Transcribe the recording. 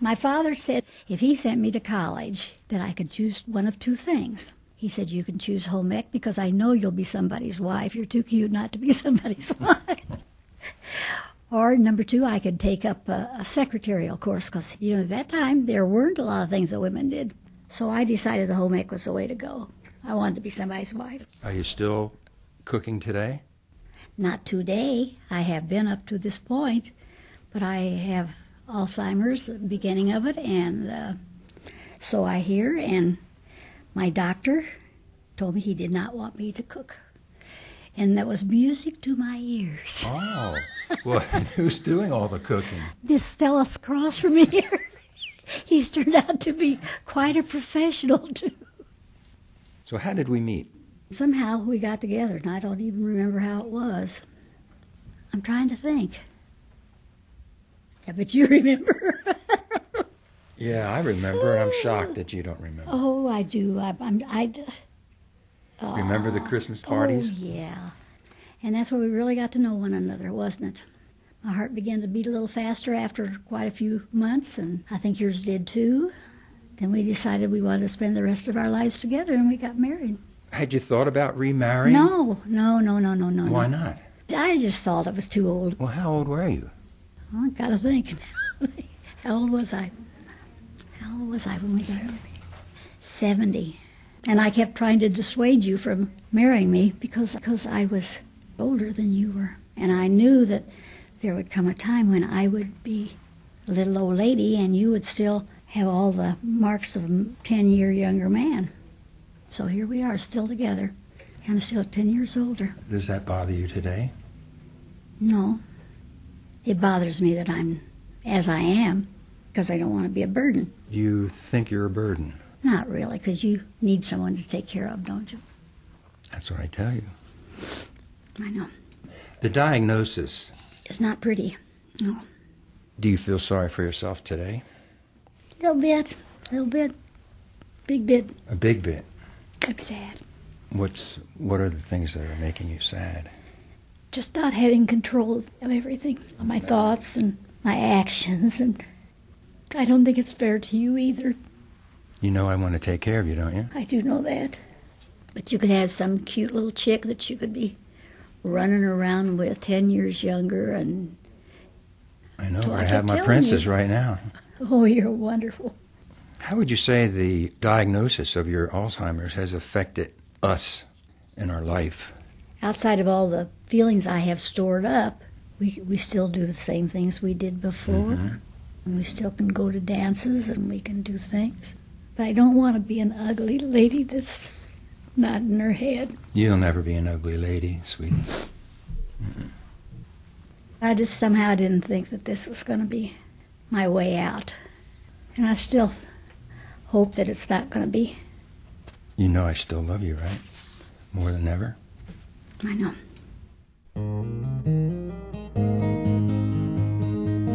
My father said if he sent me to college that I could choose one of two things. He said, you can choose home ec because I know you'll be somebody's wife. You're too cute not to be somebody's wife. Or number two, I could take up a secretarial course because, at that time there weren't a lot of things that women did. So I decided the home ec was the way to go. I wanted to be somebody's wife. Are you still cooking today? Not today. I have been up to this point, but I have Alzheimer's, the beginning of it, and so I hear, and my doctor told me he did not want me to cook. And that was music to my ears. Oh, well, who's doing all the cooking? This fella across from me here, he's turned out to be quite a professional, too. So how did we meet? Somehow we got together, and I don't even remember how it was. I'm trying to think. Yeah, but you remember. Yeah, I remember, and I'm shocked that you don't remember. Oh, I do. Remember the Christmas parties? Oh, yeah. And that's where we really got to know one another, wasn't it? My heart began to beat a little faster after quite a few months, and I think yours did too. Then we decided we wanted to spend the rest of our lives together, and we got married. Had you thought about remarrying? No. Why not? I just thought I was too old. Well, how old were you? Well, I gotta think. How old was I? How old was I when we got married? 70. And I kept trying to dissuade you from marrying me because I was older than you were. And I knew that there would come a time when I would be a little old lady and you would still have all the marks of a 10-year younger man. So here we are, still together. I'm still 10 years older. Does that bother you today? No. It bothers me that I'm as I am because I don't want to be a burden. You think you're a burden? Not really, because you need someone to take care of, don't you? That's what I tell you. I know. The diagnosis. It's not pretty. No. Do you feel sorry for yourself today? Little bit. Big bit. A big bit. I'm sad. What are the things that are making you sad? Just not having control of everything, my thoughts and my actions, and I don't think it's fair to you either. You know I want to take care of you, don't you? I do know that. But you could have some cute little chick that you could be running around with 10 years younger, and I know. I have my princess right now. Oh, you're wonderful. How would you say the diagnosis of your Alzheimer's has affected us in our life? Outside of all the feelings I have stored up, we still do the same things we did before. Mm-hmm. And we still can go to dances and we can do things. But I don't want to be an ugly lady that's not in her head. You'll never be an ugly lady, sweetie. Mm-mm. I just somehow didn't think that this was going to be my way out. And I still hope that it's not going to be. You know I still love you, right? More than ever? I know.